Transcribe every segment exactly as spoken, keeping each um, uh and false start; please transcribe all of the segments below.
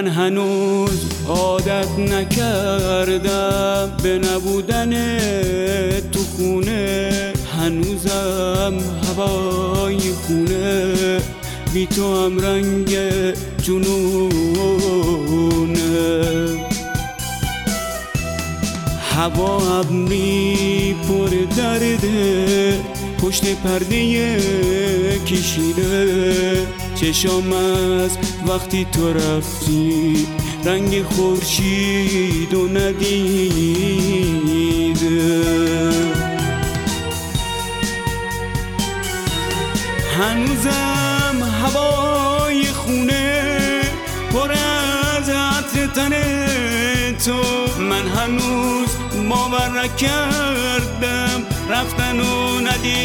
من هنوز عادت نکردم به نبودن تو خونه، هنوزم هوای خونه بی تو هم رنگ جنونه. هوا ابری پر درده، پشت پرده کشیده، چشام از وقتی تو رفتی رنگ خورشید و ندیده. هنوزم هوای خونه پر از عطر تن تو، من هنوز باور نکردم رفتن و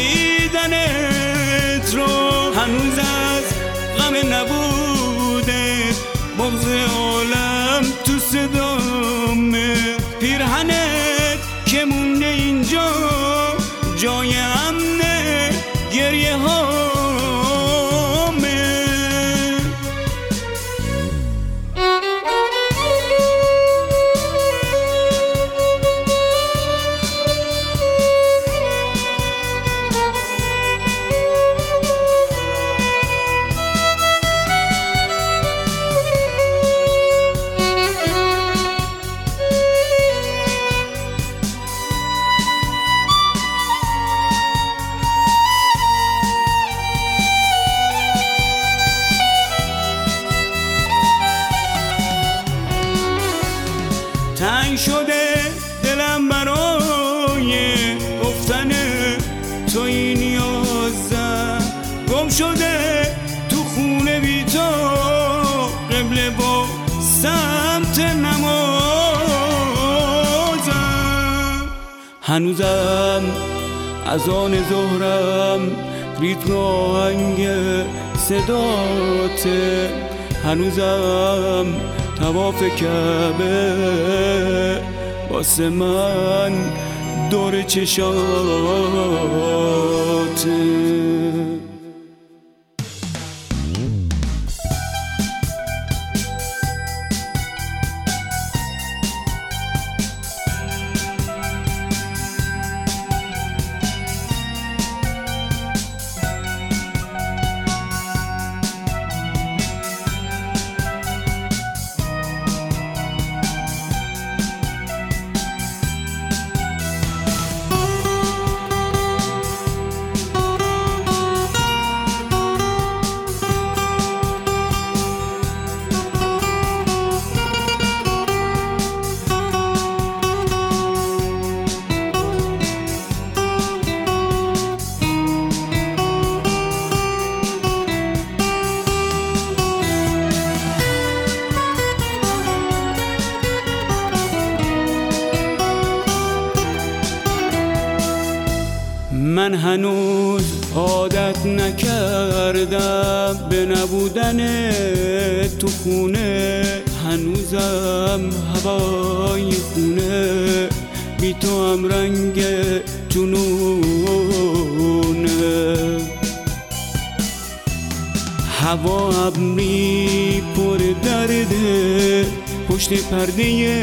ندیدنت رو. هنوز از غم نبوده بغض عالم تو صدامه، پیرهنت که مونده اینجا جای امنه گریه هامه. تنگ شده دلم برای گفتن توی نیازم، گم شده تو خونه بی تو قبله با سمت نمازم. هنوزم از آن ظهرم ریتم آهنگ صداته، هنوزم طواف کعبه واسه من دور چشاته. من هنوز عادت نکردم به نبودن تو خونه، هنوزم هوای خونه بی تو هم رنگ جنونه. هوا ابری پر درده، پشت پرده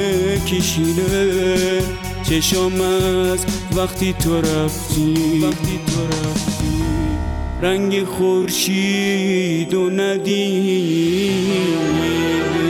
کشیده، چشام از وقتی تو رفتی وقتی تو رفتی رنگ خورشید و ندیده.